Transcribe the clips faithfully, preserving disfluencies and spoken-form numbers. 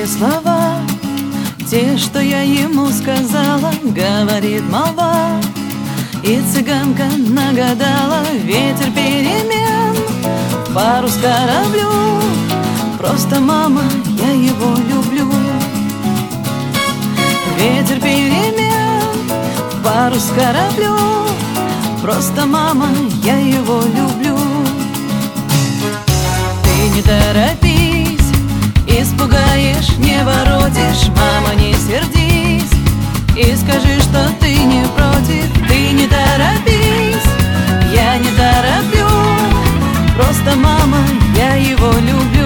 слова, те, что я ему сказала, говорит молва. И цыганка нагадала ветер перемен, парус кораблю. Просто, мама, я его люблю. Ветер перемен, парус кораблю. Просто, мама, я его люблю. Ты не торопись, испугаешь, не воротишь. Мама, не сердись и скажи, что ты не против. Ты не торопись, я не тороплю. Просто, мама, я его люблю.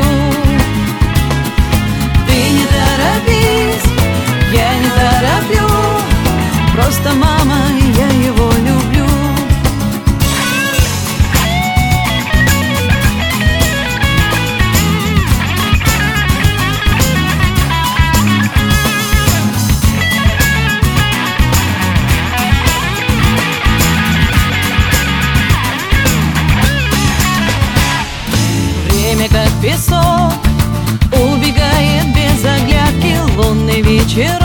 Ты не торопись, я не тороплю. Просто, мама, я его люблю. Как песок убегает без оглядки лунный вечер.